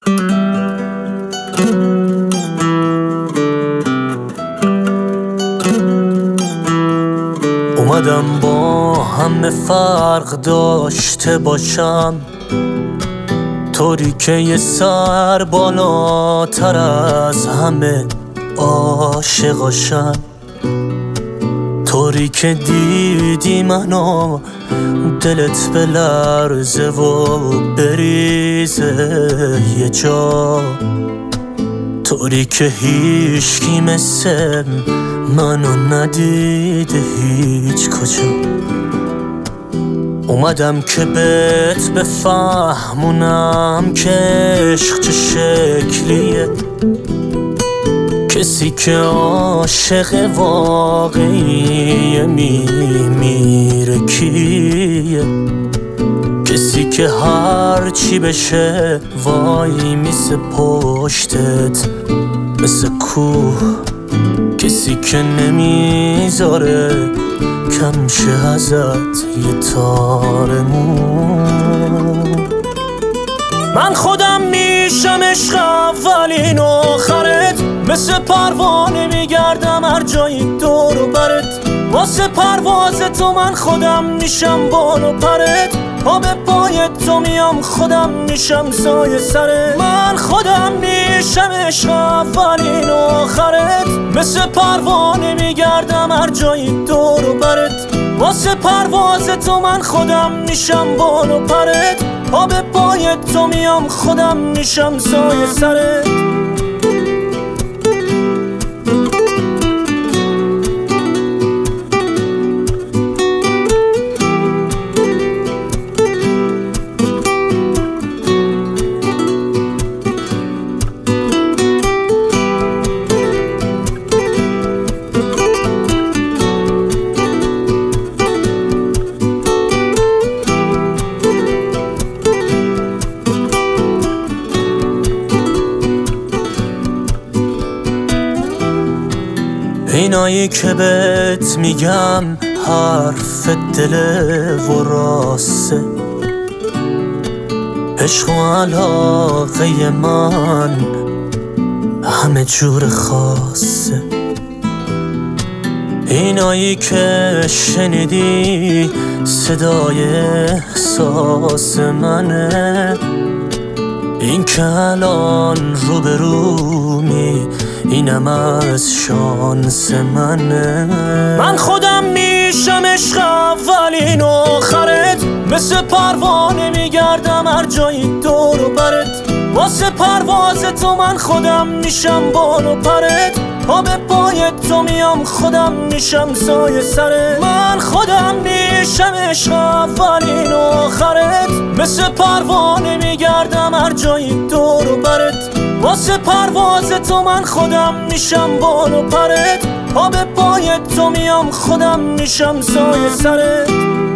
اومدم با همه فرق داشته باشم، طوری که یه سر بالاتر از همه عاشقاشم، طوری که دیدی منو دلت بلرزه و بریزه یه جا، طوری که هیچکی مثل منو ندیده هیچ کجا. اومدم که بهت بفهمونم که عشق چه شکلیه، کسی که عاشق واقعیه میمیره کیه، کسی که هر چی بشه وای میسه پشتت مثل کوه، کسی که نمیذاره کم شه ازت یه تار مو. من خودم میشم عشق اولین و آخرت، مثل پروانه میگردم هر جایی دور و برت، واسه پرواز تو من خودم میشم بال و پرت، پا به پای تو میام خودم میشم سایه سرت. من خودم میشم عشق اولین و آخرت، مثل پروانه میگردم هر جایی دور و برت، واسه پرواز تو من خودم میشم بال و پرت، پا به پای تو میام خودم میشم سایه سرت. اینایی که بهت میگم حرف دل و راسته، عشق و علاقه من همه جور خاصه. اینایی که شنیدی صدای احساس منه، این که الان روبرومی اینم از شانس منه. من خودم میشم عشق اولین و آخرت، مثل پروانه میگردم هر جایی دور و برت، واسه پرواز تو من خودم میشم بال و پرت، پا به پای تو میام خودم میشم سایه سرت. من خودم میشم عشق اولین و آخرت، مثل پروانه میگردم هر جایی دور و برت، واسه پرواز تو من خودم میشم بال و پرت، پا به پای تو میام خودم میشم سایه سرت.